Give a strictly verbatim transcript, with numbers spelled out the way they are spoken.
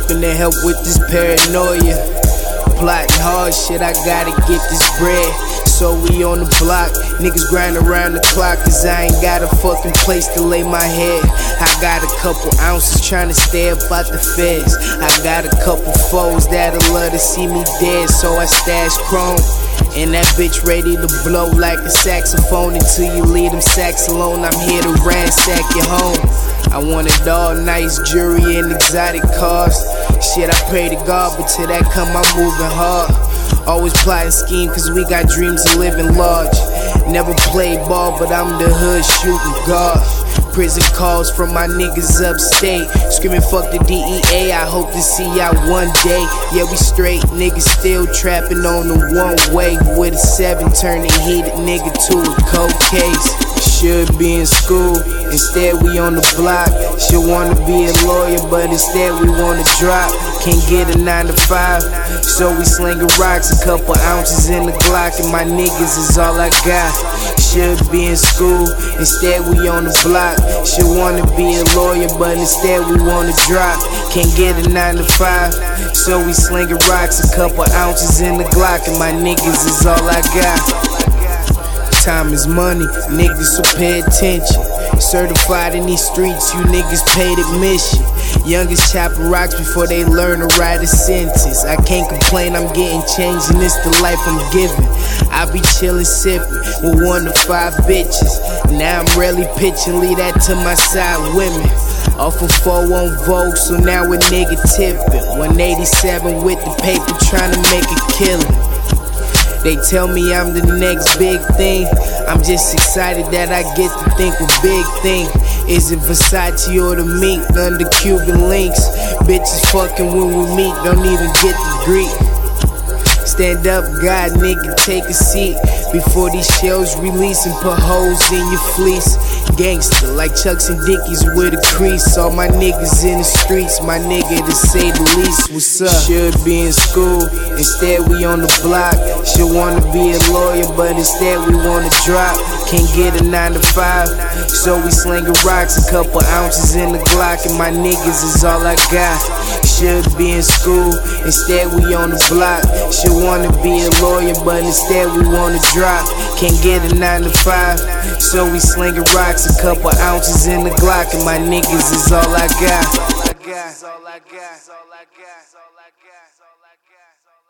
hoping to help with this paranoia. Plotting hard shit, I gotta get this bread. So we on the block, niggas grind around the clock, cause I ain't got a fucking place to lay my head. I got a couple ounces trying to stay up out the feds. I got a couple foes that'll love to see me dead, so I stash chrome. And that bitch ready to blow like a saxophone. Until you leave them sacks alone, I'm here to ransack your home. I want it all, nice jewelry and exotic cars. Shit, I pray to God, but till that come, I'm moving hard. Always plotting scheme, cause we got dreams of living large. Never played ball, but I'm the hood shooting guard. Prison calls from my niggas upstate, screaming fuck the D E A, I hope to see y'all one day. Yeah, we straight, niggas still trapping on the one way. With a seven, turning heated nigga to a cold case. Should be in school, instead we on the block. Should wanna be a lawyer, but instead we wanna drop. Can't get a nine to five, so we slinging rocks. A couple ounces in the Glock, and my niggas is all I got. Should be in school, instead we on the block. Should wanna be a lawyer, but instead we wanna drop. Can't get a nine to five, so we slinging rocks. A couple ounces in the Glock, and my niggas is all I got. Time is money, niggas, so pay attention. Certified in these streets, you niggas paid admission. Youngest chopping rocks before they learn to write a sentence. I can't complain, I'm getting changed, and it's the life I'm giving. I be chillin', sippin' with one to five bitches. Now I'm rarely pitching, leave that to my side women. Off of four on Vogue, so now a nigga tippin'. one eighty-seven with the paper, tryna make a killing. They tell me I'm the next big thing. I'm just excited that I get to think a big thing. Is it Versace or the mink under Cuban links? Bitches fucking when we meet, don't even get the greet. Stand up, God, nigga, take a seat. Before these shells release and put holes in your fleece. Gangster, like Chucks and Dickies with a crease. All my niggas in the streets, my nigga, to say the least. What's up? Should be in school, instead we on the block. Should wanna be a lawyer, but instead we wanna drop. Can't get a nine to five, so we slinging rocks. A couple ounces in the Glock, and my niggas is all I got. Should be in school, instead we on the block. Should wanna be a lawyer, but instead we wanna drop. Can't get a nine to five, so we slinging rocks. A couple ounces in the Glock, and my niggas is all I got.